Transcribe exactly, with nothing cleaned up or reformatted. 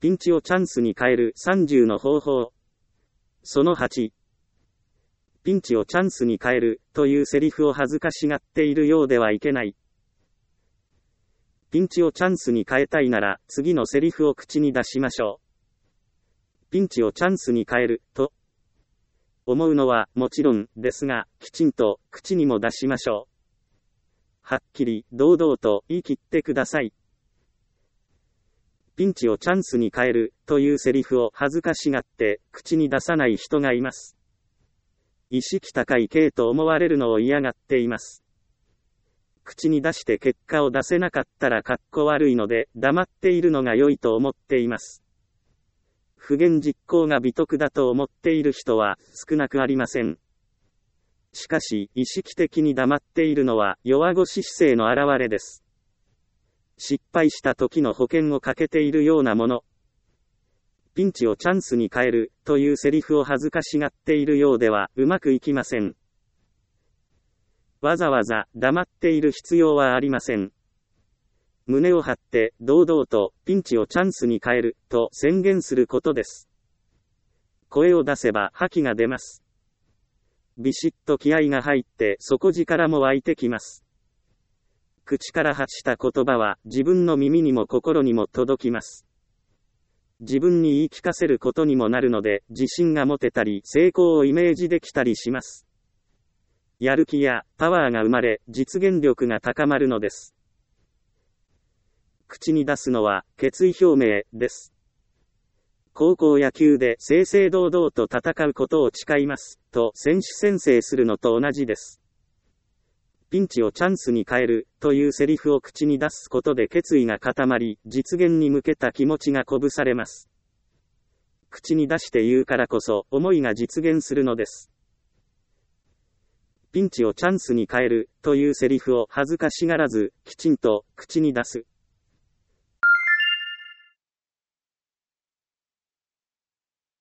ピンチをチャンスに変えるさんじゅうの方法。そのはち。ピンチをチャンスに変えるというセリフを恥ずかしがっているようではいけない。ピンチをチャンスに変えたいなら次のセリフを口に出しましょう。ピンチをチャンスに変えると思うのはもちろんですが、きちんと口にも出しましょう。はっきり堂々と言い切ってください。ピンチをチャンスに変えるというセリフを恥ずかしがって口に出さない人がいます。意識高い系と思われるのを嫌がっています。口に出して結果を出せなかったらかっこ悪いので黙っているのが良いと思っています。不言実行が美徳だと思っている人は少なくありません。しかし意識的に黙っているのは弱腰姿勢の表れです。失敗した時の保険をかけているようなもの。ピンチをチャンスに変えるというセリフを恥ずかしがっているようではうまくいきません。わざわざ黙っている必要はありません。胸を張って堂々とピンチをチャンスに変えると宣言することです。声を出せば覇気が出ます。ビシッと気合が入って底力も湧いてきます。口から発した言葉は自分の耳にも心にも届きます。自分に言い聞かせることにもなるので自信が持てたり成功をイメージできたりします。やる気やパワーが生まれ実現力が高まるのです。口に出すのは決意表明です。高校野球で正々堂々と戦うことを誓いますと選手宣誓するのと同じです。ピンチをチャンスに変えるというセリフを口に出すことで決意が固まり、実現に向けた気持ちが鼓舞されます。口に出して言うからこそ思いが実現するのです。ピンチをチャンスに変えるというセリフを恥ずかしがらずきちんと口に出す。